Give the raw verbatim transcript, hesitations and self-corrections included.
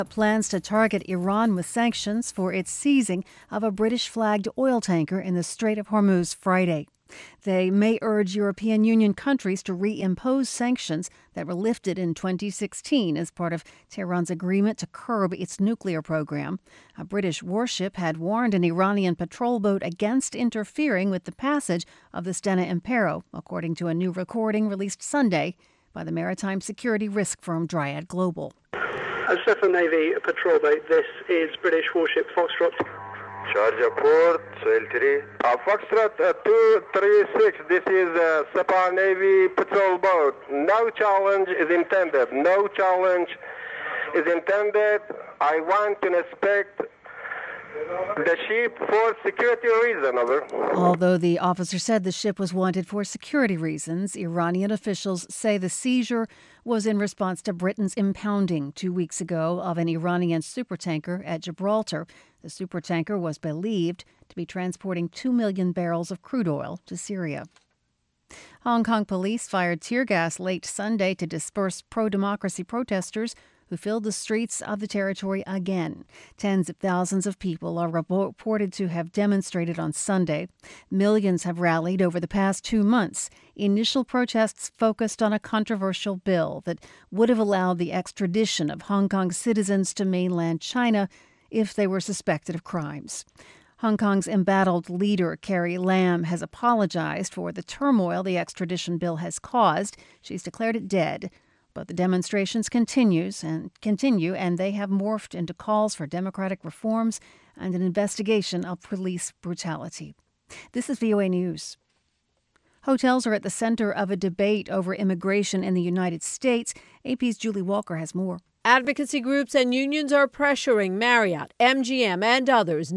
Plans to target Iran with sanctions for its seizing of a British-flagged oil tanker in the Strait of Hormuz Friday. They may urge European Union countries to reimpose sanctions that were lifted in twenty sixteen as part of Tehran's agreement to curb its nuclear program. A British warship had warned an Iranian patrol boat against interfering with the passage of the Stena Impero, according to a new recording released Sunday by the maritime security risk firm Dryad Global. A Stefan Navy patrol boat. This is British warship Foxtrot. Charger port, Soil three. Uh, Foxtrot uh, two three six, this is a Stefan Navy patrol boat. No challenge is intended. No challenge is intended. I want to inspect the ship for security reason, over. Although the officer said the ship was wanted for security reasons, Iranian officials say the seizure was in response to Britain's impounding two weeks ago of an Iranian supertanker at Gibraltar. The supertanker was believed to be transporting two million barrels of crude oil to Syria. Hong Kong police fired tear gas late Sunday to disperse pro-democracy protesters who filled the streets of the territory again. Tens of thousands of people are reported to have demonstrated on Sunday. Millions have rallied over the past two months. Initial protests focused on a controversial bill that would have allowed the extradition of Hong Kong citizens to mainland China if they were suspected of crimes. Hong Kong's embattled leader, Carrie Lam, has apologized for the turmoil the extradition bill has caused. She's declared it dead. But the demonstrations continues and continue, and they have morphed into calls for democratic reforms and an investigation of police brutality. This is V O A News. Hotels are at the center of a debate over immigration in the United States. A P's Julie Walker has more. Advocacy groups and unions are pressuring Marriott, M G M, and others